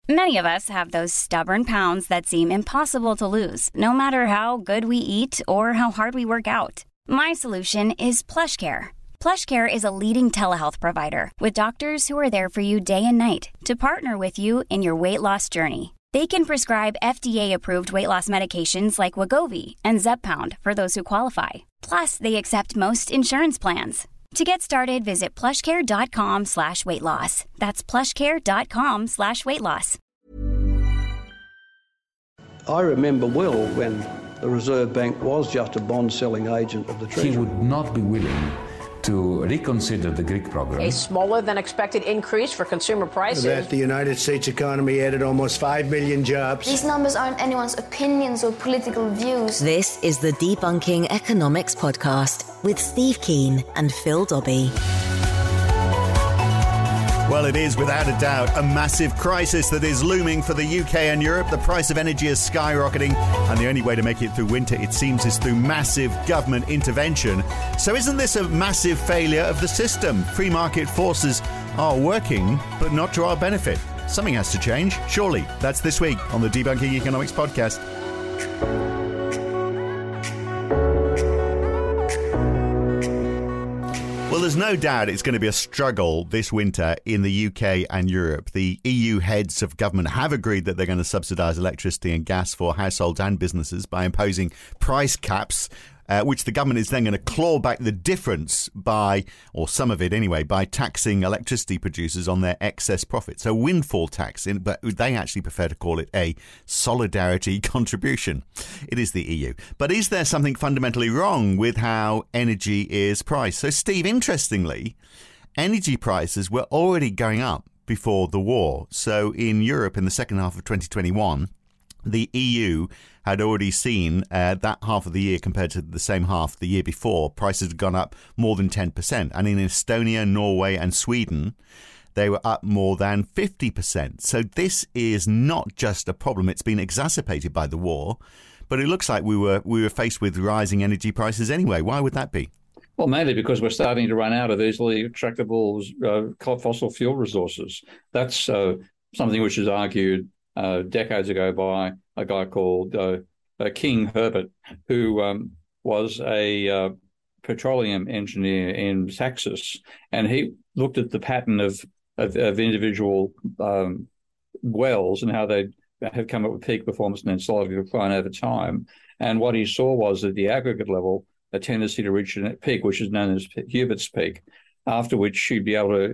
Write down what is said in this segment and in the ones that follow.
Many of us have those stubborn pounds that seem impossible to lose, no matter how good we eat or how hard we work out. My solution is PlushCare. PlushCare is a leading telehealth provider with doctors who are there for you day and night to partner with you in your weight loss journey. They can prescribe FDA-approved weight loss medications like Wegovy and Zepbound for those who qualify. Plus, they accept most insurance plans. To get started, visit plushcare.com/weightloss. That's plushcare.com/weightloss. I remember well when the Reserve Bank was just a bond-selling agent of the Treasury. He would not be willing to reconsider the Greek program. A smaller than expected increase for consumer prices. That the United States economy added almost 5 million jobs. These numbers aren't anyone's opinions or political views. This is the Debunking Economics Podcast with Steve Keen and Phil Dobbie. Well, it is without a doubt a massive crisis that is looming for the UK and Europe. The price of energy is skyrocketing, and the only way to make it through winter, it seems, is through massive government intervention. So isn't this a massive failure of the system? Free market forces are working, but not to our benefit. Something has to change, surely. That's this week on the Debunking Economics Podcast. Well, there's no doubt it's going to be a struggle this winter in the UK and Europe. The EU heads of government have agreed that they're going to subsidise electricity and gas for households and businesses by imposing price caps, which the government is then going to claw back the difference by, or some of it anyway, by taxing electricity producers on their excess profits. So windfall tax, but they actually prefer to call it a solidarity contribution. It is the EU. But is there something fundamentally wrong with how energy is priced? So, Steve, interestingly, energy prices were already going up before the war. So in Europe in the second half of 2021, the EU had already seen that half of the year compared to the same half the year before, prices had gone up more than 10%. And in Estonia, Norway and Sweden, they were up more than 50%. So this is not just a problem. It's been exacerbated by the war. But it looks like we were faced with rising energy prices anyway. Why would that be? Well, mainly because we're starting to run out of easily extractable fossil fuel resources. That's something which is argued decades ago by a guy called King Herbert, who was a petroleum engineer in Texas, and he looked at the pattern of individual wells and how they have come up with peak performance and then slowly decline over time. And what he saw was at the aggregate level a tendency to reach a peak, which is known as Hubert's peak, after which you'd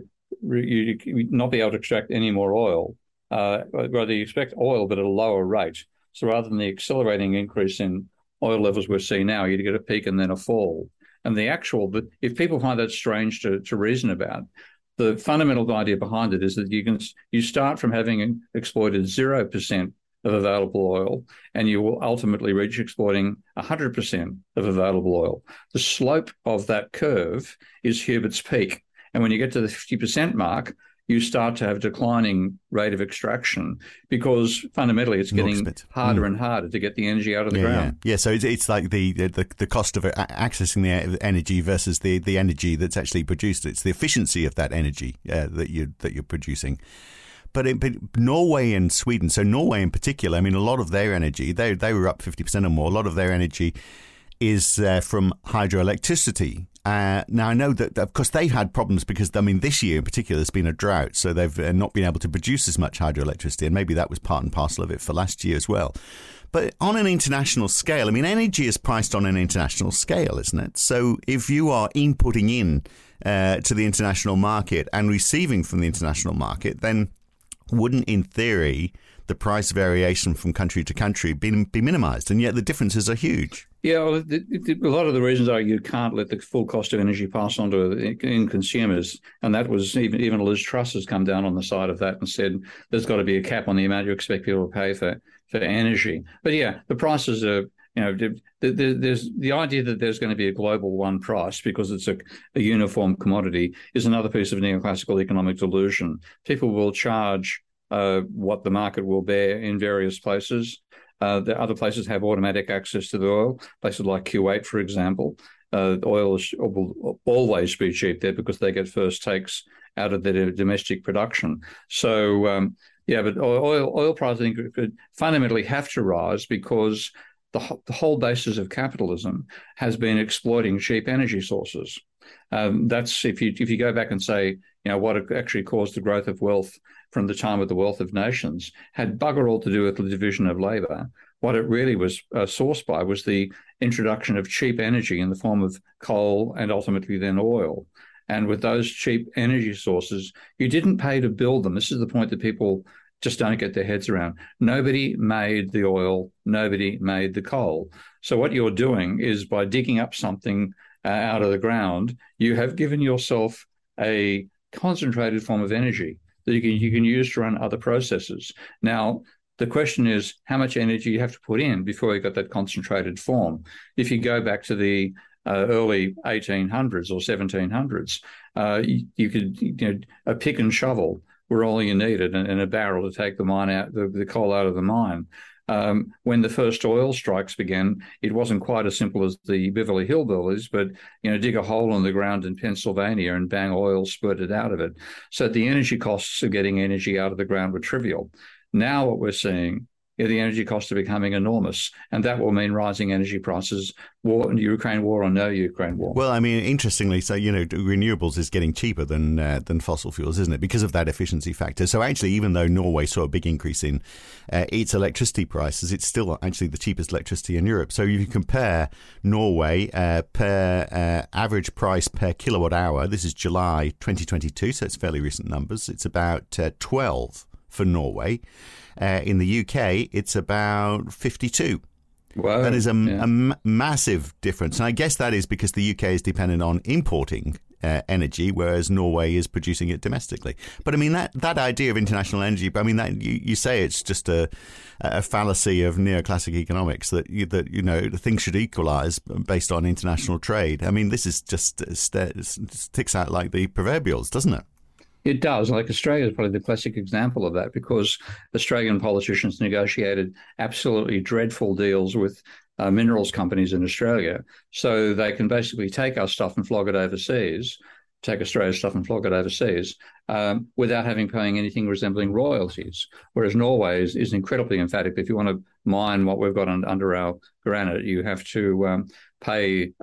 not be able to extract any more oil. Rather, you expect oil, but at a lower rate. So rather than the accelerating increase in oil levels we're seeing now, you'd get a peak and then a fall. And but if people find that strange to reason about, the fundamental idea behind it is that you start from having exploited 0% of available oil, and you will ultimately reach exploiting 100% of available oil. The slope of that curve is Hubert's peak. And when you get to the 50% mark, you start to have a declining rate of extraction because fundamentally it's getting harder and harder to get the energy out of the ground. Yeah, so it's like the cost of accessing the energy versus the energy that's actually produced. It's the efficiency of that energy that you're producing. But Norway and Sweden, so Norway in particular, I mean, a lot of their energy, they were up 50% or more. A lot of their energy is from hydroelectricity. Now, I know that, of course, they've had problems because, I mean, this year in particular, there's been a drought. So they've not been able to produce as much hydroelectricity. And maybe that was part and parcel of it for last year as well. But on an international scale, I mean, energy is priced on an international scale, isn't it? So if you are inputting in to the international market and receiving from the international market, then wouldn't, in theory, the price variation from country to country be minimised? And yet the differences are huge. Yeah, well, a lot of the reasons are you can't let the full cost of energy pass on to consumers. And that was even Liz Truss has come down on the side of that and said there's got to be a cap on the amount you expect people to pay for energy. But yeah, the prices are, there's the idea that there's going to be a global one price because it's a uniform commodity is another piece of neoclassical economic delusion. People will charge what the market will bear in various places. The other places have automatic access to the oil. Places like Kuwait, for example, oil will always be cheap there because they get first takes out of their domestic production. So, but oil prices fundamentally have to rise because the whole basis of capitalism has been exploiting cheap energy sources. That's if you go back and say, what actually caused the growth of wealth from the time of the Wealth of Nations had bugger all to do with the division of labour. What it really was sourced by was the introduction of cheap energy in the form of coal and ultimately then oil. And with those cheap energy sources, you didn't pay to build them. This is the point that people just don't get their heads around. Nobody made the oil. Nobody made the coal. So what you're doing is by digging up something out of the ground, you have given yourself a concentrated form of energy that you can use to run other processes. Now, the question is how much energy you have to put in before you got that concentrated form. If you go back to the early 1800s or 1700s, you could, a pick and shovel were all you needed, and a barrel to take the mine out, the coal out of the mine. When the first oil strikes began, it wasn't quite as simple as the Beverly Hillbillies, but dig a hole in the ground in Pennsylvania and bang, oil spurted out of it. So the energy costs of getting energy out of the ground were trivial. Now what we're seeing, the energy costs are becoming enormous, and that will mean rising energy prices, Ukraine war or no Ukraine war. Well, I mean, interestingly, so, renewables is getting cheaper than fossil fuels, isn't it? Because of that efficiency factor. So actually, even though Norway saw a big increase in its electricity prices, it's still actually the cheapest electricity in Europe. So if you compare Norway per average price per kilowatt hour, this is July 2022, so it's fairly recent numbers. It's about 12 for Norway. In the UK, it's about 52. Wow. That is a massive difference. And I guess that is because the UK is dependent on importing energy, whereas Norway is producing it domestically. But I mean, that idea of international energy, I mean, that you say it's just a fallacy of neoclassic economics that things should equalize based on international trade. I mean, this is just sticks out like the proverbials, doesn't it? It does. Like Australia is probably the classic example of that because Australian politicians negotiated absolutely dreadful deals with minerals companies in Australia. So they can basically take our stuff and flog it overseas, take Australia's stuff and flog it overseas without paying anything resembling royalties. Whereas Norway is incredibly emphatic. If you want to mine what we've got under our granite, you have to pay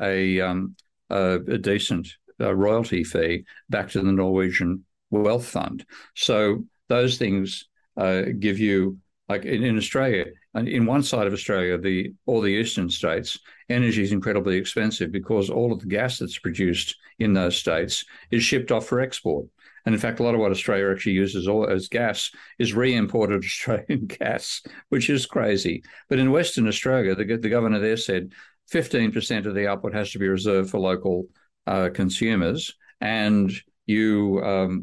a decent royalty fee back to the Norwegian wealth fund. So those things give you, like in Australia, and in one side of Australia, all the eastern states, energy is incredibly expensive because all of the gas that's produced in those states is shipped off for export. And in fact, a lot of what Australia actually uses as gas is re-imported Australian gas, which is crazy. But in Western Australia, the governor there said 15% of the output has to be reserved for local consumers, and there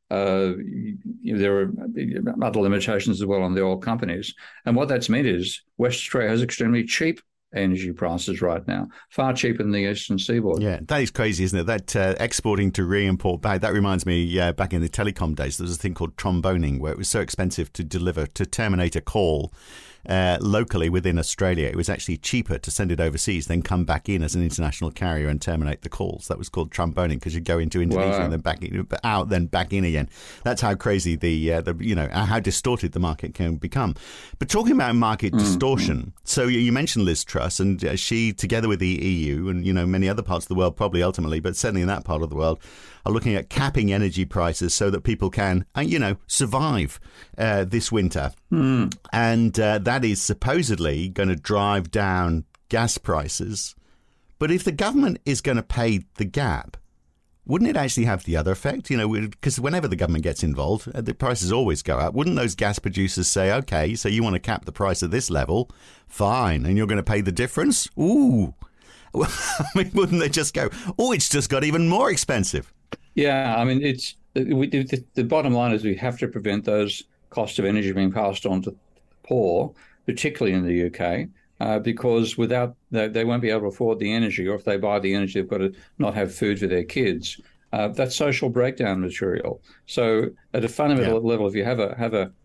are other limitations as well on the oil companies. And what that's meant is West Australia has extremely cheap energy prices right now, far cheaper than the eastern seaboard. Yeah, that is crazy, isn't it? That exporting to re-import back, that reminds me, back in the telecom days, there was a thing called tromboning, where it was so expensive to terminate a call locally within Australia. It was actually cheaper to send it overseas than come back in as an international carrier and terminate the calls. That was called tromboning because you'd go into Indonesia and then back in, out, then back in again. That's how crazy how distorted the market can become. But talking about market distortion, so you mentioned Liz Truss, and she, together with the EU and many other parts of the world, probably ultimately, but certainly in that part of the world, are looking at capping energy prices so that people can, survive this winter. And that is supposedly going to drive down gas prices. But if the government is going to pay the gap, wouldn't it actually have the other effect? Because whenever the government gets involved, the prices always go up. Wouldn't those gas producers say, OK, so you want to cap the price at this level? Fine. And you're going to pay the difference? Ooh. I mean, wouldn't they just go, oh, it's just got even more expensive? Yeah, I mean, the bottom line is we have to prevent those costs of energy being passed on to poor, particularly in the UK, because without they won't be able to afford the energy, or if they buy the energy, they've got to not have food for their kids. That's social breakdown material. So at a fundamental level, if you have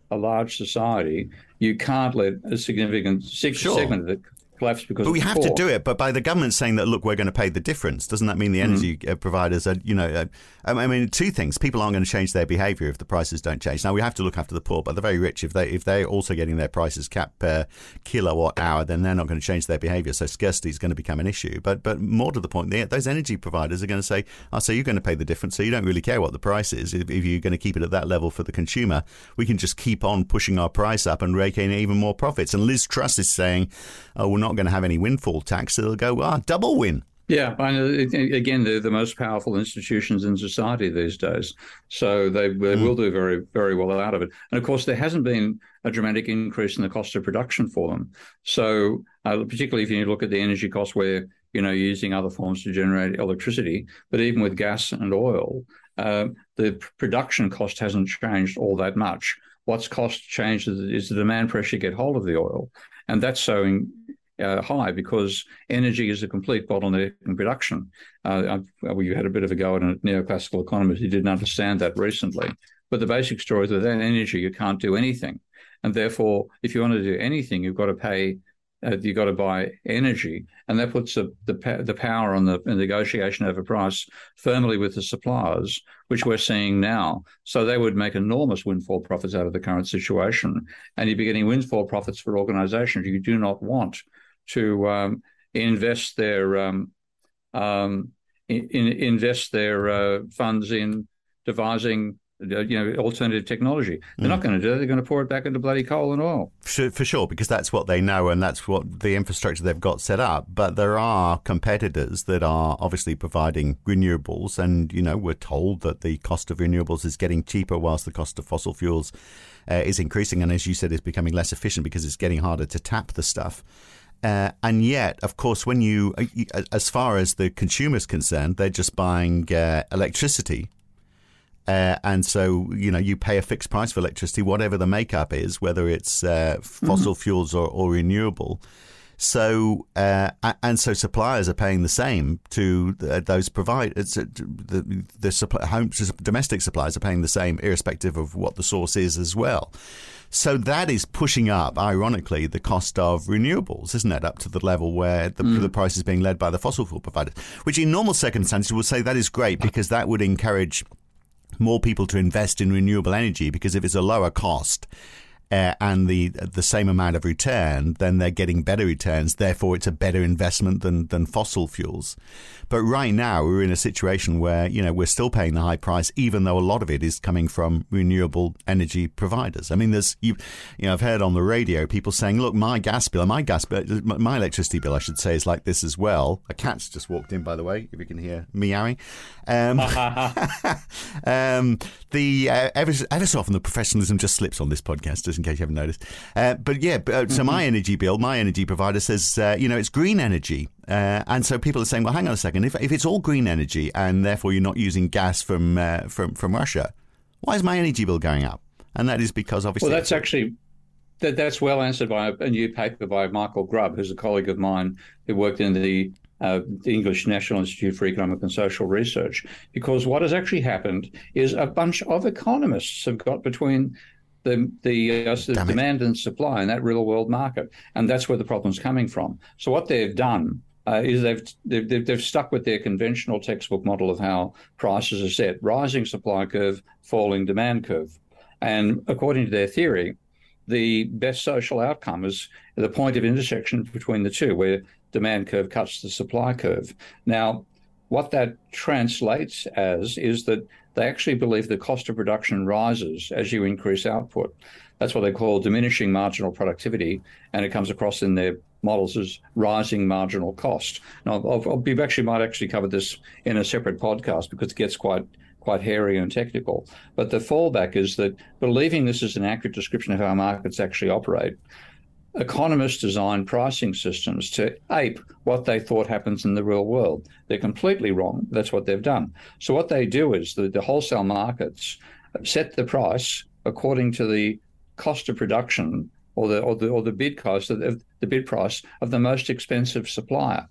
a large society, you can't let a significant segment of it collapse because. But we have to do it. But by the government saying that, look, we're going to pay the difference, doesn't that mean the energy providers are, I mean, two things: people aren't going to change their behaviour if the prices don't change. Now we have to look after the poor, but the very rich, if they're also getting their prices capped per kilowatt hour, then they're not going to change their behaviour. So scarcity is going to become an issue. But more to the point, those energy providers are going to say, so you're going to pay the difference. So you don't really care what the price is. If you're going to keep it at that level for the consumer, we can just keep on pushing our price up and rake in even more profits. And Liz Truss is saying, we're not going to have any windfall tax. So they'll go, double win. Yeah, again, they're the most powerful institutions in society these days, so they will do very, very well out of it. And of course, there hasn't been a dramatic increase in the cost of production for them. So, particularly if you look at the energy costs, where you're using other forms to generate electricity, but even with gas and oil, the production cost hasn't changed all that much. What's cost changed is the demand pressure to get hold of the oil, and that's so high because energy is a complete bottleneck in production. We had a bit of a go at a neoclassical economist who didn't understand that recently. But the basic story is that without energy, you can't do anything. And therefore, if you want to do anything, you've got to pay, you've got to buy energy. And that puts the power on the negotiation over price firmly with the suppliers, which we're seeing now. So they would make enormous windfall profits out of the current situation. And you'd be getting windfall profits for organizations you do not want to invest their funds in devising alternative technology. They're not going to do it. They're going to pour it back into bloody coal and oil. For sure, because that's what they know and that's what the infrastructure they've got set up. But there are competitors that are obviously providing renewables, and we're told that the cost of renewables is getting cheaper whilst the cost of fossil fuels is increasing, and as you said, is becoming less efficient because it's getting harder to tap the stuff. And yet, of course, when as far as the consumer's concerned, they're just buying electricity. And so, you pay a fixed price for electricity, whatever the makeup is, whether it's fossil fuels or renewable. So, and so suppliers are paying the same to those providers. Domestic suppliers are paying the same, irrespective of what the source is as well. So that is pushing up, ironically, the cost of renewables, isn't it, up to the level where the price is being led by the fossil fuel providers, which in normal circumstances would say that is great because that would encourage more people to invest in renewable energy, because if it's a lower cost and the same amount of return, then they're getting better returns. Therefore, it's a better investment than fossil fuels. But right now, we're in a situation where, we're still paying the high price, even though a lot of it is coming from renewable energy providers. I mean, I've heard on the radio people saying, look, my electricity bill, I should say, is like this as well. A cat's just walked in, by the way, if you can hear meowing. Ever so often the professionalism just slips on this podcast, just in case you haven't noticed. So my energy bill, my energy provider says, it's green energy. And so people are saying, well, hang on a second, if it's all green energy and therefore you're not using gas from Russia, why is my energy bill going up? And that is because obviously... Well, that's well answered by a new paper by Michael Grubb, who's a colleague of mine who worked in the English National Institute for Economic and Social Research. Because what has actually happened is a bunch of economists have got between the demand and supply in that real world market, and that's where the problem's coming from. So what they've done is they've stuck with their conventional textbook model of how prices are set: rising supply curve, falling demand curve. And according to their theory, the best social outcome is the point of intersection between the two, where demand curve cuts the supply curve. Now, what that translates as is that they actually believe the cost of production rises as you increase output. That's what they call diminishing marginal productivity, and it comes across in their models as rising marginal cost. Now, we might actually cover this in a separate podcast because it gets quite hairy and technical. But the fallback is that, believing this is an accurate description of how markets actually operate, economists design pricing systems to ape what they thought happens in the real world. They're completely wrong. That's what they've done. So what they do is the wholesale markets set the price according to the cost of production or the bid cost of the bid price of the most expensive supplier.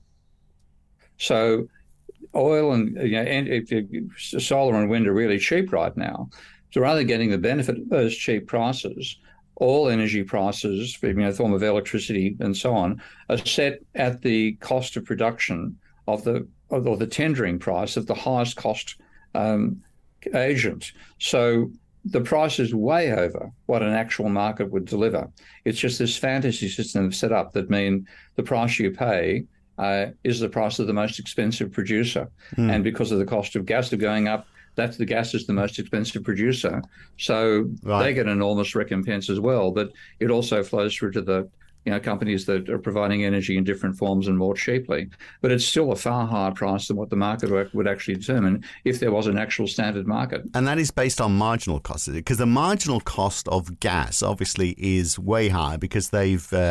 So oil and solar and wind are really cheap right now. So rather than getting the benefit of those cheap prices, all energy prices, form of electricity and so on, are set at the cost of production of the tendering price of the highest cost agent. So the price is way over what an actual market would deliver. It's just this fantasy system set up that mean the price you pay is the price of the most expensive producer. And because of the cost of gas going up, that's the gas is the most expensive producer. So they get enormous recompense as well. But it also flows through to the companies that are providing energy in different forms and more cheaply. But it's still a far higher price than what the market would actually determine if there was an actual standard market. And that is based on marginal costs, because the marginal cost of gas obviously is way higher because they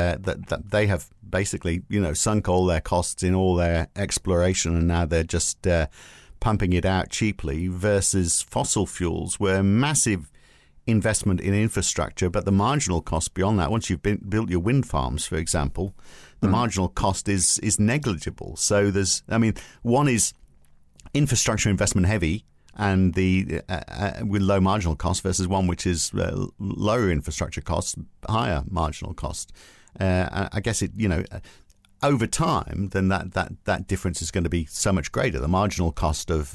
have basically sunk all their costs in all their exploration, and now they're just pumping it out cheaply, versus fossil fuels where massive investment in infrastructure, but the marginal cost beyond that, once you've built your wind farms, for example, the marginal cost is negligible. So one is infrastructure investment heavy and the with low marginal cost, versus one which is lower infrastructure cost, higher marginal cost. I guess over time, then that difference is going to be so much greater. The marginal cost of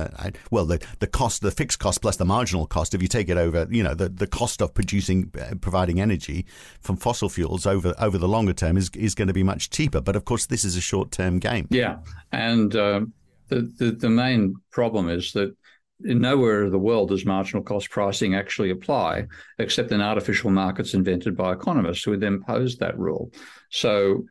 the cost, the fixed cost plus the marginal cost, if you take it over, the cost of providing energy from fossil fuels over the longer term is going to be much cheaper. But of course, this is a short term game. Yeah, and the main problem is that nowhere in the world does marginal cost pricing actually apply, except in artificial markets invented by economists who would then impose that rule. So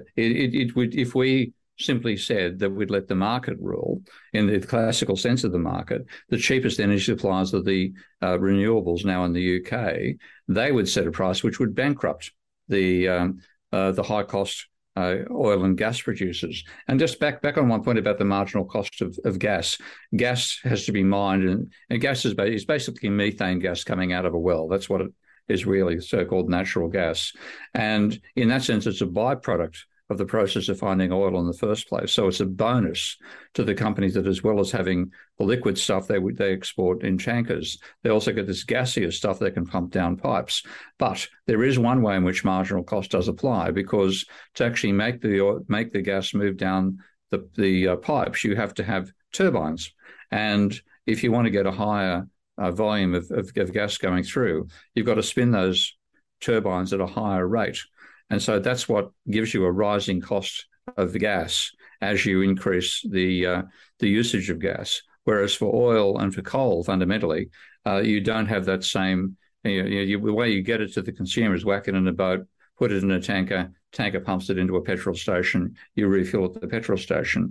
it would, if we simply said that we'd let the market rule in the classical sense of the market, the cheapest energy suppliers of the renewables now in the UK, they would set a price which would bankrupt the high cost oil and gas producers. And just back on one point about the marginal cost of gas. Gas has to be mined, and gas is basically methane gas coming out of a well. That's what it is really, so-called natural gas. And in that sense, it's a byproduct of the process of finding oil in the first place. So it's a bonus to the companies that, as well as having the liquid stuff they export in tankers, they also get this gaseous stuff they can pump down pipes. But there is one way in which marginal cost does apply, because to actually make the gas move down the pipes, you have to have turbines. And if you want to get a higher volume of gas going through, you've got to spin those turbines at a higher rate. And so that's what gives you a rising cost of the gas as you increase the usage of gas. Whereas for oil and for coal, fundamentally, you don't have that same. The way you get it to the consumer is whack it in a boat, put it in a tanker pumps it into a petrol station, you refill at the petrol station.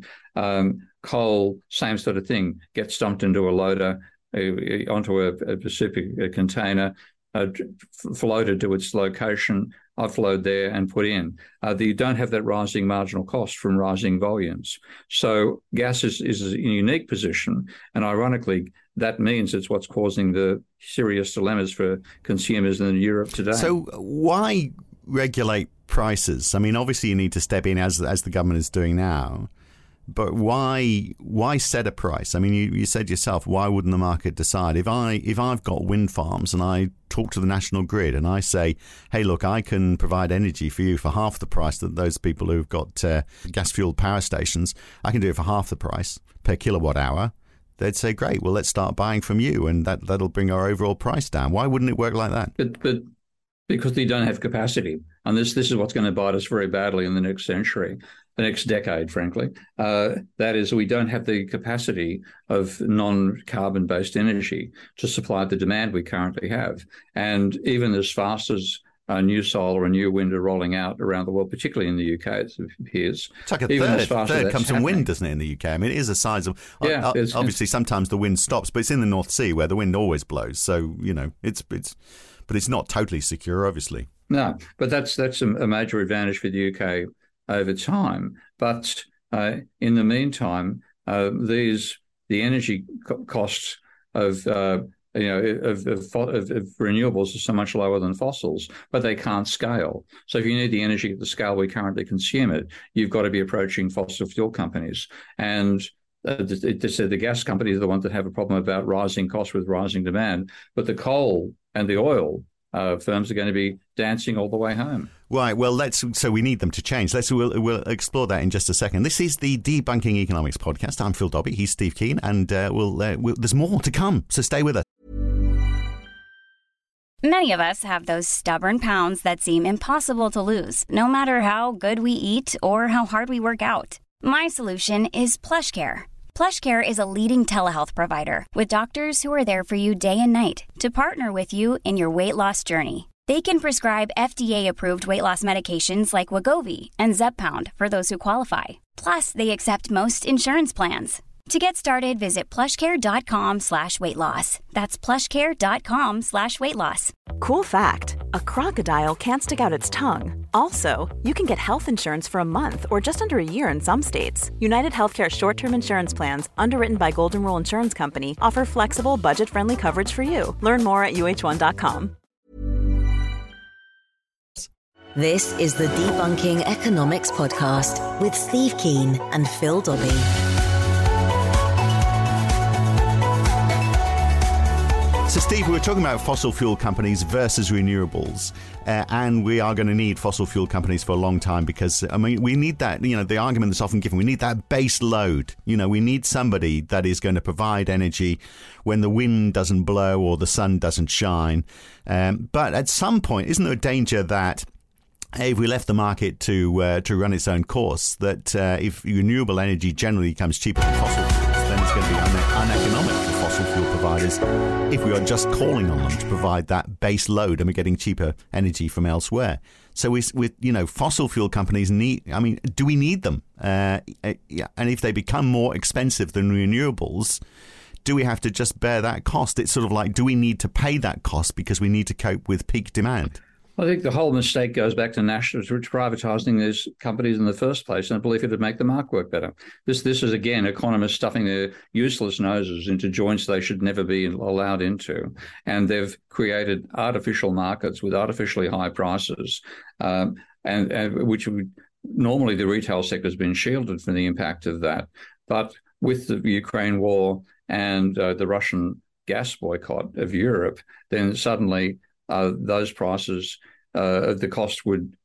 Coal, same sort of thing, gets dumped into a loader, onto a Pacific container, floated to its location, offload there and put in. You don't have that rising marginal cost from rising volumes. So gas is in a unique position, and ironically, that means it's what's causing the serious dilemmas for consumers in Europe today. So why regulate prices? I mean, obviously you need to step in as the government is doing now. But why set a price? I mean, you said yourself, why wouldn't the market decide? If I've got wind farms and I talk to the national grid and I say, hey, look, I can provide energy for you for half the price that those people who've got gas-fueled power stations, I can do it for half the price per kilowatt hour. They'd say, great, well, let's start buying from you, and that'll bring our overall price down. Why wouldn't it work like that? But because they don't have capacity. And this is what's going to bite us very badly in the next century. The next decade, frankly. That is, we don't have the capacity of non-carbon-based energy to supply the demand we currently have. And even as fast as new solar and new wind are rolling out around the world, particularly in the UK, it appears. It's like a third comes from wind, doesn't it, in the UK? I mean, it is a size of... Yeah, obviously, sometimes the wind stops, but it's in the North Sea where the wind always blows. So, but it's not totally secure, obviously. No, but that's a major advantage for the UK over time. But in the meantime, the energy costs of renewables are so much lower than fossils, but they can't scale. So if you need the energy at the scale we currently consume it, you've got to be approaching fossil fuel companies. And They said the gas companies are the ones that have a problem about rising costs with rising demand, but the coal and the oil firms are going to be dancing all the way home. Right. Well, so we need them to change. We'll explore that in just a second. This is the Debunking Economics podcast. I'm Phil Dobbie. He's Steve Keen, and there's more to come. So stay with us. Many of us have those stubborn pounds that seem impossible to lose, no matter how good we eat or how hard we work out. My solution is PlushCare. PlushCare is a leading telehealth provider with doctors who are there for you day and night to partner with you in your weight loss journey. They can prescribe FDA-approved weight loss medications like Wegovy and Zepbound for those who qualify. Plus, they accept most insurance plans. To get started, visit plushcare.com/weightloss. That's plushcare.com/weightloss. Cool fact, a crocodile can't stick out its tongue. Also, you can get health insurance for a month or just under a year in some states. United Healthcare short-term insurance plans, underwritten by Golden Rule Insurance Company, offer flexible, budget-friendly coverage for you. Learn more at uh1.com. This is the Debunking Economics podcast with Steve Keen and Phil Dobbie. So, Steve, we were talking about fossil fuel companies versus renewables, and we are going to need fossil fuel companies for a long time because, I mean, we need that, the argument that's often given, we need that base load. We need somebody that is going to provide energy when the wind doesn't blow or the sun doesn't shine. But at some point, isn't there a danger that if we left the market to run its own course, that if renewable energy generally becomes cheaper than fossil fuels, then it's going to be uneconomic for fossil fuel providers if we are just calling on them to provide that base load and we're getting cheaper energy from elsewhere. So fossil fuel companies do we need them? And if they become more expensive than renewables, do we have to just bear that cost? It's sort of like, do we need to pay that cost because we need to cope with peak demand? I think the whole mistake goes back to nationals privatising these companies in the first place and a belief it would make the market work better. This is, again, economists stuffing their useless noses into joints they should never be allowed into. And they've created artificial markets with artificially high prices, and which normally the retail sector has been shielded from the impact of that. But with the Ukraine war and the Russian gas boycott of Europe, then suddenly those prices, the cost would,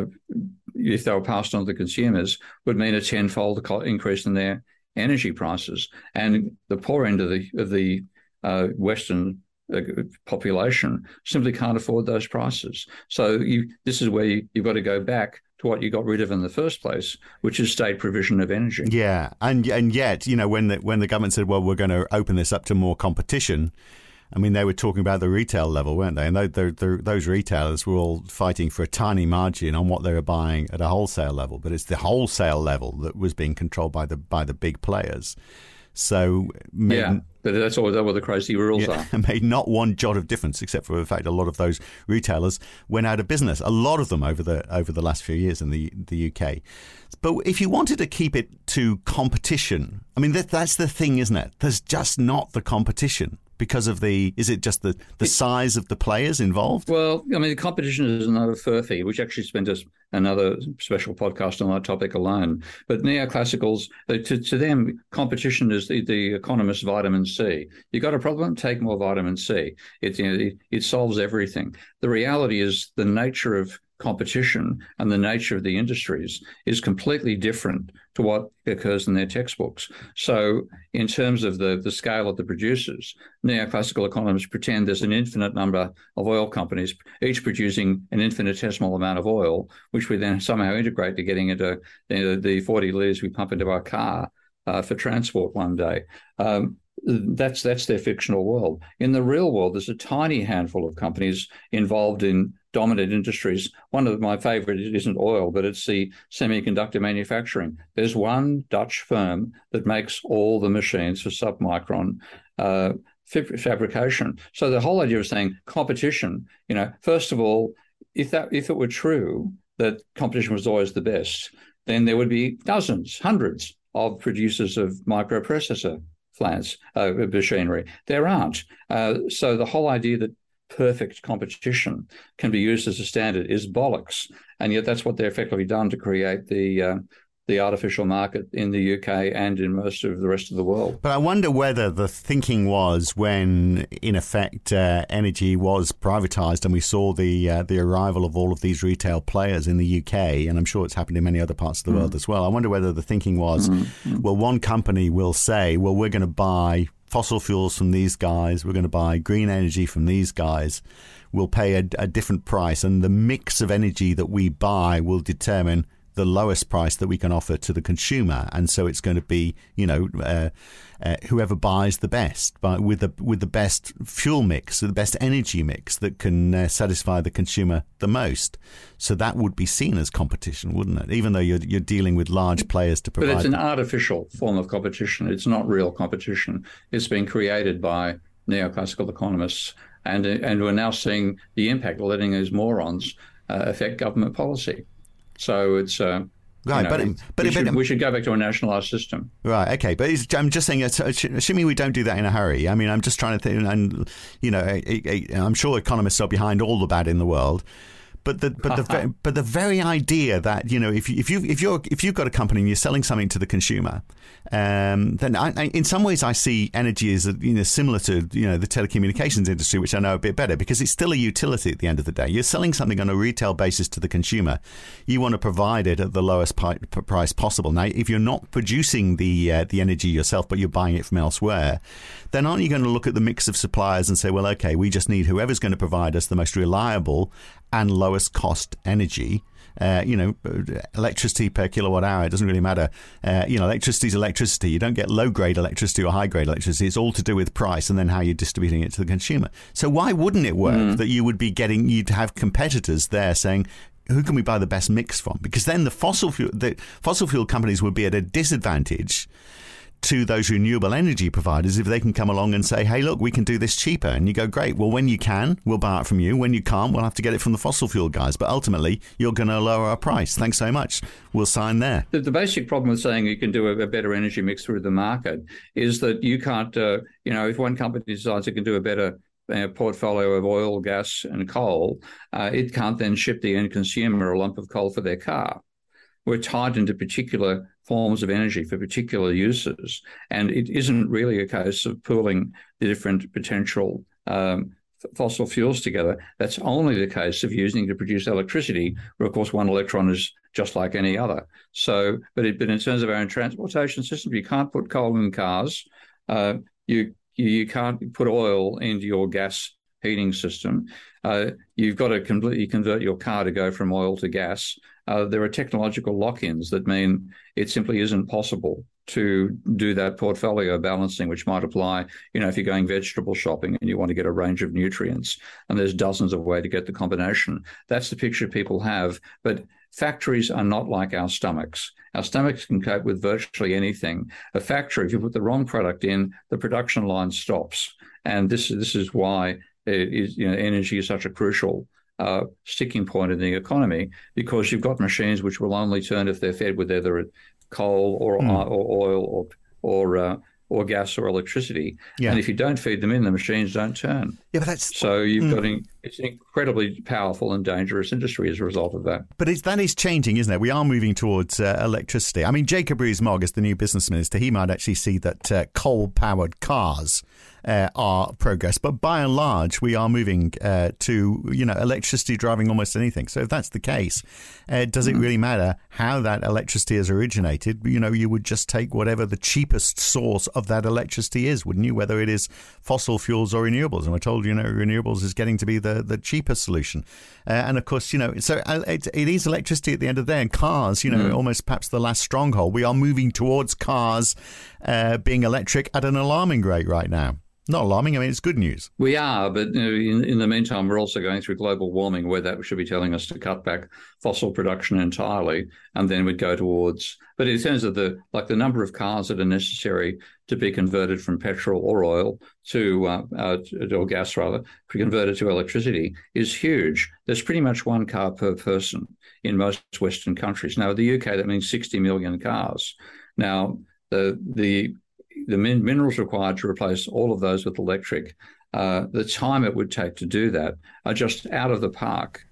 if they were passed on to the consumers, would mean a tenfold increase in their energy prices. And the poor end of the Western population simply can't afford those prices. So this is where you've got to go back to what you got rid of in the first place, which is state provision of energy. Yeah, and yet, when the government said, well, we're going to open this up to more competition, I mean, they were talking about the retail level, weren't they? And those retailers were all fighting for a tiny margin on what they were buying at a wholesale level. But it's the wholesale level that was being controlled by the big players. So but that's what the crazy rules are. It made not one jot of difference, except for the fact a lot of those retailers went out of business. A lot of them over the last few years in the UK. But if you wanted to keep it to competition, I mean, that's the thing, isn't it? There's just not the competition. Because of is it just the size of the players involved? Well, I mean, the competition is another furphy, which actually spent another special podcast on that topic alone. But neoclassicals, to them, competition is the economist's vitamin C. You got a problem? Take more vitamin C. It solves everything. The reality is the nature of competition and the nature of the industries is completely different to what occurs in their textbooks. So in terms of the scale of the producers, neoclassical economists pretend there's an infinite number of oil companies, each producing an infinitesimal amount of oil, which we then somehow integrate to getting into the 40 litres we pump into our car for transport one day. That's their fictional world. In the real world, there's a tiny handful of companies involved in dominant industries. One of my favorite isn't oil, but it's the semiconductor manufacturing. There's one Dutch firm that makes all the machines for submicron fabrication. So the whole idea of saying competition, first of all, if it were true that competition was always the best, then there would be dozens, hundreds of producers of microprocessor plants, machinery. There aren't. So the whole idea that perfect competition can be used as a standard is bollocks, and yet that's what they're effectively done to create the the artificial market in the UK and in most of the rest of the world. But I wonder whether the thinking was when, in effect, energy was privatised and we saw the arrival of all of these retail players in the UK, and I'm sure it's happened in many other parts of the world as well. I wonder whether the thinking was, well, one company will say, well, we're going to buy fossil fuels from these guys, we're going to buy green energy from these guys, we'll pay a different price, and the mix of energy that we buy will determine the lowest price that we can offer to the consumer. And so it's going to be, whoever buys the best, but with the best fuel mix, the best energy mix that can satisfy the consumer the most. So that would be seen as competition, wouldn't it? Even though you're dealing with large players to provide. But it's an artificial form of competition. It's not real competition. It's been created by neoclassical economists, and we're now seeing the impact of letting these morons affect government policy. So it's right, we should go back to a nationalised system. Right, okay, but I'm just saying, assuming we don't do that in a hurry. I mean, I'm just trying to think, and I'm sure economists are behind all the bad in the world. But the very idea that if you've got a company and you're selling something to the consumer, then in some ways I see energy as similar to the telecommunications industry, which I know a bit better, because it's still a utility at the end of the day. You're selling something on a retail basis to the consumer. You want to provide it at the lowest price possible. Now, if you're not producing the energy yourself, but you're buying it from elsewhere, then aren't you going to look at the mix of suppliers and say, well, okay, we just need whoever's going to provide us the most reliable and lowest cost energy, electricity per kilowatt hour. It doesn't really matter. Electricity is electricity. You don't get low grade electricity or high grade electricity. It's all to do with price and then how you're distributing it to the consumer. So why wouldn't it work that you'd have competitors there saying, who can we buy the best mix from? Because then the fossil fuel companies would be at a disadvantage to those renewable energy providers if they can come along and say, hey, look, we can do this cheaper. And you go, great. Well, when you can, we'll buy it from you. When you can't, we'll have to get it from the fossil fuel guys. But ultimately, you're going to lower our price. Thanks so much. We'll sign there. The basic problem with saying you can do a better energy mix through the market is that you can't, if one company decides it can do a better portfolio of oil, gas and coal, it can't then ship the end consumer a lump of coal for their car. We're tied into particular forms of energy for particular uses, and it isn't really a case of pooling the different potential fossil fuels together. That's only the case of using to produce electricity, where, of course, one electron is just like any other. So, but in terms of our own transportation system, you can't put coal in cars. You can't put oil into your gas heating system. You've got to completely convert your car to go from oil to gas. There are technological lock-ins that mean it simply isn't possible to do that portfolio balancing, which might apply, if you're going vegetable shopping and you want to get a range of nutrients, and there's dozens of ways to get the combination. That's the picture people have. But factories are not like our stomachs. Our stomachs can cope with virtually anything. A factory, if you put the wrong product in, the production line stops. And this is why energy is such a crucial sticking point in the economy, because you've got machines which will only turn if they're fed with either coal or oil or gas or electricity. Yeah. And if you don't feed them in, the machines don't turn. Yeah, but that's so you've got it's an incredibly powerful and dangerous industry as a result of that. But that is changing, isn't it? We are moving towards electricity. I mean, Jacob Rees-Mogg, as the new business minister, he might actually see that coal-powered cars are progress, but by and large we are moving to electricity driving almost anything. So if that's the case, does it really matter how that electricity is originated? You would just take whatever the cheapest source of that electricity is, wouldn't you? Whether it is fossil fuels or renewables. And we're told renewables is getting to be the cheapest solution. And of course, so it is electricity at the end of the day. And cars, almost perhaps the last stronghold. We are moving towards cars being electric at an alarming rate right now. Not alarming. I mean, it's good news. We are, but in the meantime, we're also going through global warming, where that should be telling us to cut back fossil production entirely, and then we'd go towards. But in terms of the number of cars that are necessary to be converted from petrol or oil to or gas rather, to be converted to electricity is huge. There's pretty much one car per person in most Western countries. Now, in the UK, that means 60 million cars. Now, the minerals required to replace all of those with electric, the time it would take to do that are just out of the park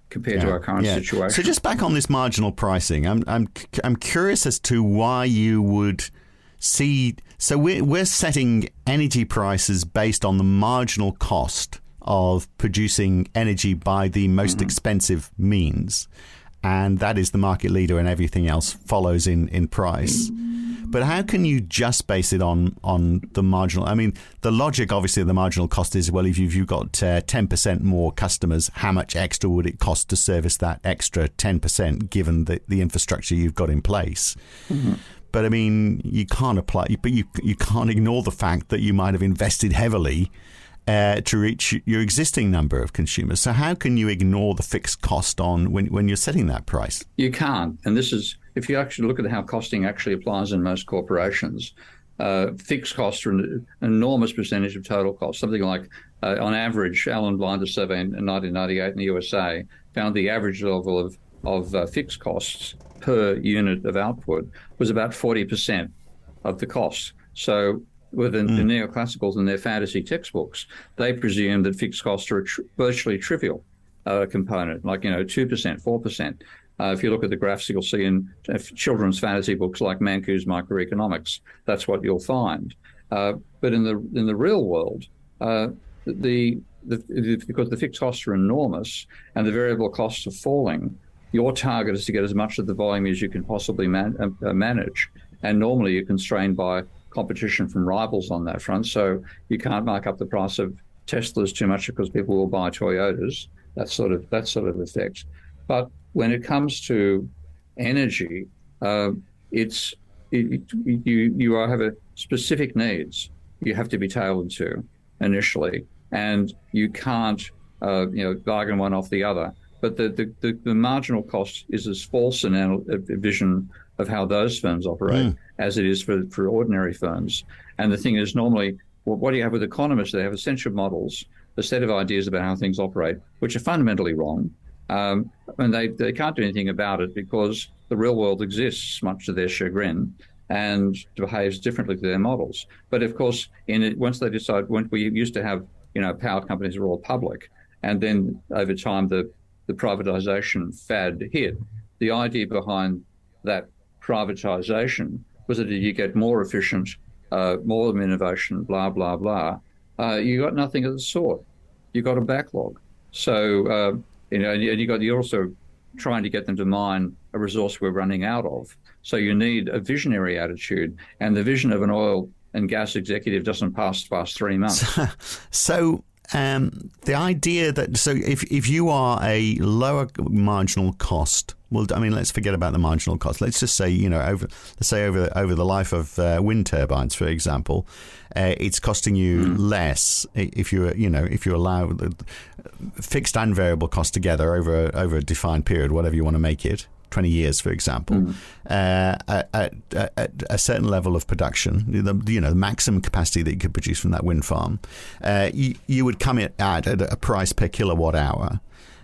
compared to our current situation. So just back on this marginal pricing, I'm curious as to why you would see. So we're setting energy prices based on the marginal cost of producing energy by the most expensive means, and that is the market leader, and everything else follows in price. But how can you just base it on the marginal? I mean, the logic, obviously, of the marginal cost is, well, if you've got 10% more customers, how much extra would it cost to service that extra 10%, given the infrastructure you've got in place? Mm-hmm. But I mean, you can't you can't ignore the fact that you might have invested heavily to reach your existing number of consumers. So how can you ignore the fixed cost on when you're setting that price? You can't. And this is, if you actually look at how costing actually applies in most corporations, fixed costs are an enormous percentage of total cost. Something like, on average, Alan Blinder's survey in 1998 in the USA found the average level of fixed costs per unit of output was about 40% of the cost. So within the neoclassicals and their fantasy textbooks, they presume that fixed costs are a virtually trivial component, like 2%, 4%. If you look at the graphs, you'll see in children's fantasy books like Mancu's Microeconomics, that's what you'll find. But in the real world, because the fixed costs are enormous and the variable costs are falling, your target is to get as much of the volume as you can possibly manage. And normally you're constrained by competition from rivals on that front. So you can't mark up the price of Teslas too much because people will buy Toyotas, that sort of effect. But when it comes to energy, you have a specific needs you have to be tailored to initially, and you can't bargain one off the other. But the marginal cost is as false a vision of how those firms operate as it is for ordinary firms. And the thing is, normally, what do you have with economists? They have essential models, a set of ideas about how things operate, which are fundamentally wrong. And they can't do anything about it because the real world exists, much to their chagrin, and behaves differently to their models. But of course, once they decide, when we used to have, power companies were all public, and then over time the privatization fad hit. The idea behind that privatization was that you get more efficient, more innovation, blah, blah, blah. You got nothing of the sort. You got a backlog. So, you're also trying to get them to mine a resource we're running out of. So you need a visionary attitude, and the vision of an oil and gas executive doesn't pass past 3 months. So the idea that, so if you are a lower marginal cost, well, I mean, let's forget about the marginal cost. Let's just say, over the life of wind turbines, for example, it's costing you less if you allow the fixed and variable cost together over a defined period, whatever you want to make it. 20 years, for example, at a certain level of production, the maximum capacity that you could produce from that wind farm, you would come at a price per kilowatt hour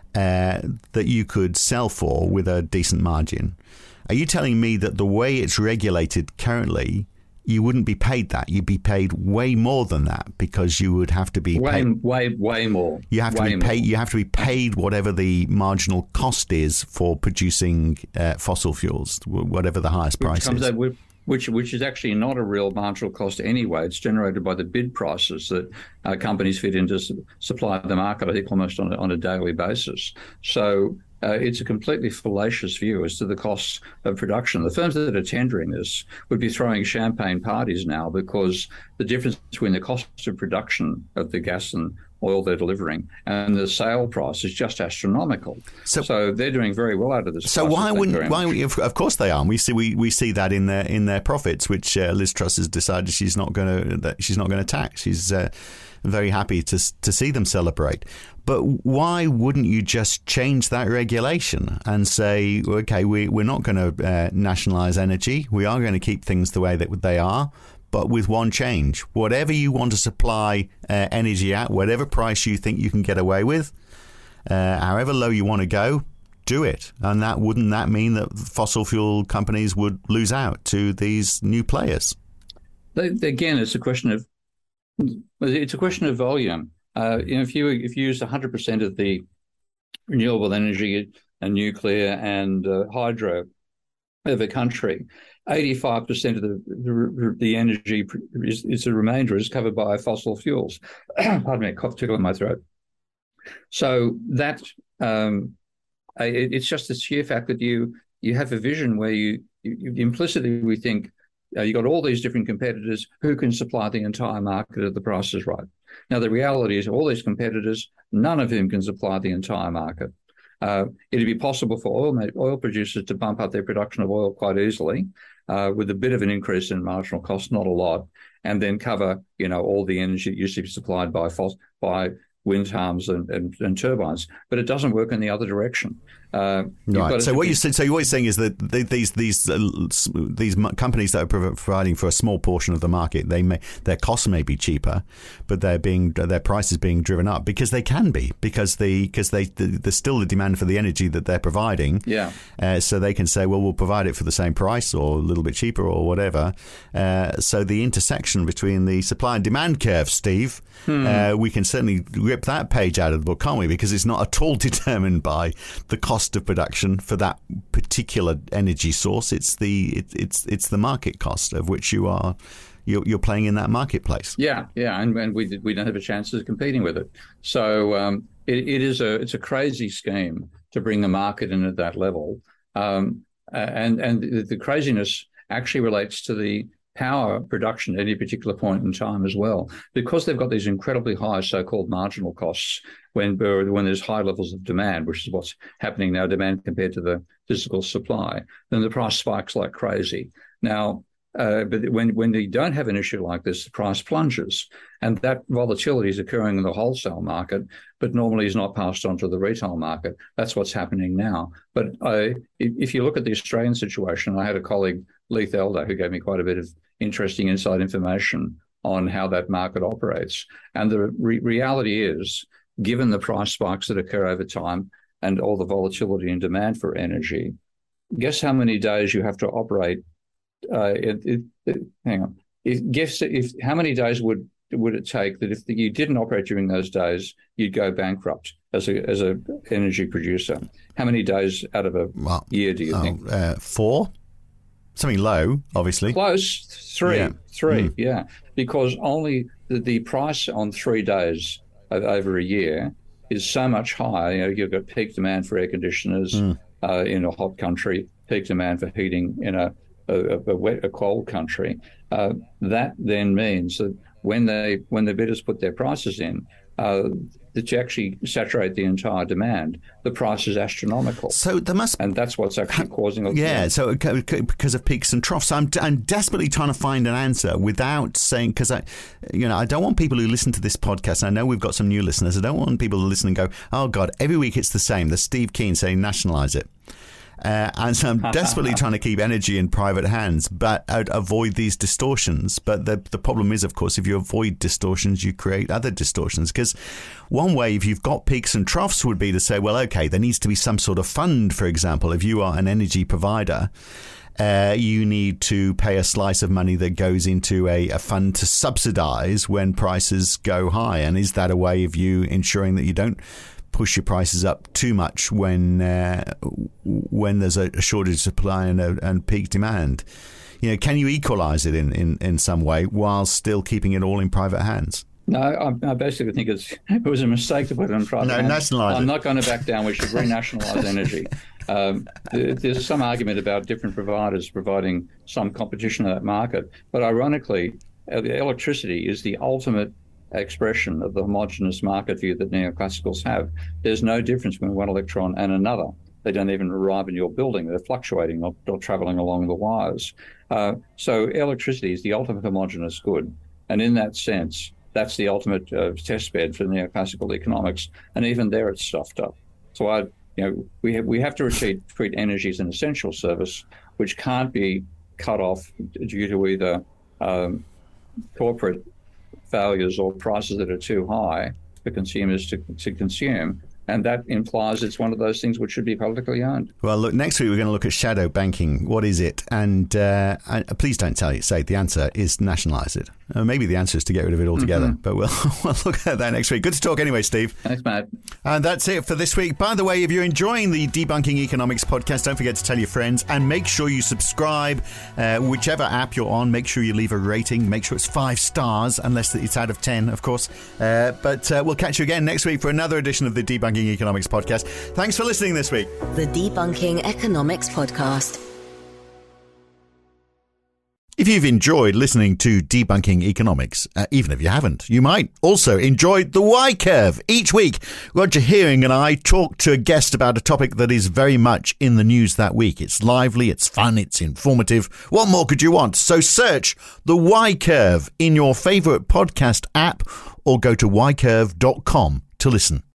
that you could sell for with a decent margin. Are you telling me that the way it's regulated currently, you wouldn't be paid that? You'd be paid way more than that, because you would have to be paid way more. You have to be paid. You have to be paid whatever the marginal cost is for producing fossil fuels, whatever the highest price is. Which is actually not a real marginal cost anyway. It's generated by the bid prices that companies fit into supply the market, I think, almost on a daily basis. So it's a completely fallacious view as to the costs of production. The firms that are tendering this would be throwing champagne parties now, because the difference between the cost of production of the gas and oil they're delivering and the sale price is just astronomical. So they're doing very well out of this. So why wouldn't? Of course they are. We see that in their profits, which Liz Truss has decided she's not going to tax. She's very happy to see them celebrate. But why wouldn't you just change that regulation and say, okay, we're not going to nationalise energy. We are going to keep things the way that they are, but with one change. Whatever you want to supply energy at, whatever price you think you can get away with, however low you want to go, do it. And wouldn't that mean that fossil fuel companies would lose out to these new players? Again, it's a question of volume. If you use 100% of the renewable energy and nuclear and hydro of the country. 85% of the energy is the remainder is covered by fossil fuels. Pardon me, a cough tickle in my throat. So that it's just the sheer fact that you have a vision where you implicitly we think you got all these different competitors who can supply the entire market at the prices right. Now the reality is all these competitors, none of whom can supply the entire market. It'd be possible for oil producers to bump up their production of oil quite easily with a bit of an increase in marginal cost, not a lot, and then cover all the energy that used to be supplied by wind farms and turbines, but it doesn't work in the other direction. Right. So what you're saying is that these companies that are providing for a small portion of the market, their costs may be cheaper, but their price is being driven up because they can be because there's still the demand for the energy that they're providing. Yeah. So they can say, well, we'll provide it for the same price or a little bit cheaper or whatever. So the intersection between the supply and demand curve, Steve, we can certainly rip that page out of the book, can't we? Because it's not at all determined by the cost of production for that particular energy source. It's the market cost of which you're playing in that marketplace. Yeah, and we don't have a chance of competing with it. So it's a crazy scheme to bring the market in at that level, and the craziness actually relates to the power production at any particular point in time as well, because they've got these incredibly high so-called marginal costs when there's high levels of demand, which is what's happening now, demand compared to the physical supply, then the price spikes like crazy. Now, but when you don't have an issue like this, the price plunges, and that volatility is occurring in the wholesale market, but normally is not passed on to the retail market. That's what's happening now. But if you look at the Australian situation, I had a colleague, Leith Elder, who gave me quite a bit of interesting inside information on how that market operates. And the reality is, given the price spikes that occur over time and all the volatility and demand for energy, guess how many days you have to operate? Hang on. How many days would it take that if you didn't operate during those days, you'd go bankrupt as a energy producer? How many days out of a year do you think? 4. Something low, obviously. Close. 3. Yeah. Because only the price on 3 days over a year is so much higher. You've got peak demand for air conditioners in a hot country, peak demand for heating in a cold country. That then means that when the bidders put their prices in, that you actually saturate the entire demand, the price is astronomical. So there must, and that's what's actually causing. So because of peaks and troughs, I'm desperately trying to find an answer without saying, because I don't want people who listen to this podcast. I know we've got some new listeners. I don't want people to listen and go, oh God, every week it's the same. There's Steve Keen saying nationalise it. And so I'm desperately trying to keep energy in private hands, but avoid these distortions. But the problem is, of course, if you avoid distortions, you create other distortions. Because one way, if you've got peaks and troughs, would be to say, well, okay, there needs to be some sort of fund, for example. If you are an energy provider, you need to pay a slice of money that goes into a fund to subsidize when prices go high. And is that a way of you ensuring that you don't push your prices up too much when there's a shortage of supply and peak demand? Can you equalize it in some way while still keeping it all in private hands? No, I basically think it was a mistake to put it in private hands. Nationalise it. I'm not going to back down. We should renationalise energy. There's some argument about different providers providing some competition in that market, but ironically, electricity is the ultimate expression of the homogeneous market view that neoclassicals have. There's no difference between one electron and another. They don't even arrive in your building. They're fluctuating or traveling along the wires. So electricity is the ultimate homogeneous good. And in that sense, that's the ultimate test bed for neoclassical economics. And even there, it's stuffed up. So we have to treat energy as an essential service, which can't be cut off due to either corporate failures or prices that are too high for consumers to consume. And that implies it's one of those things which should be publicly owned. Well, look, next week we're going to look at shadow banking. What is it? And please don't say the answer is nationalise it. Maybe the answer is to get rid of it altogether, but we'll look at that next week. Good to talk anyway, Steve. Thanks, Matt. And that's it for this week. By the way, if you're enjoying the Debunking Economics podcast, don't forget to tell your friends and make sure you subscribe. Whichever app you're on, make sure you leave a rating. Make sure it's 5 stars, unless it's out of 10, of course. But we'll catch you again next week for another edition of the Debunking Economics podcast. Thanks for listening this week. The Debunking Economics Podcast. If you've enjoyed listening to Debunking Economics, even if you haven't, you might also enjoy The Y-Curve. Each week, Roger Hearing and I talk to a guest about a topic that is very much in the news that week. It's lively, it's fun, it's informative. What more could you want? So search The Y-Curve in your favourite podcast app or go to ycurve.com to listen.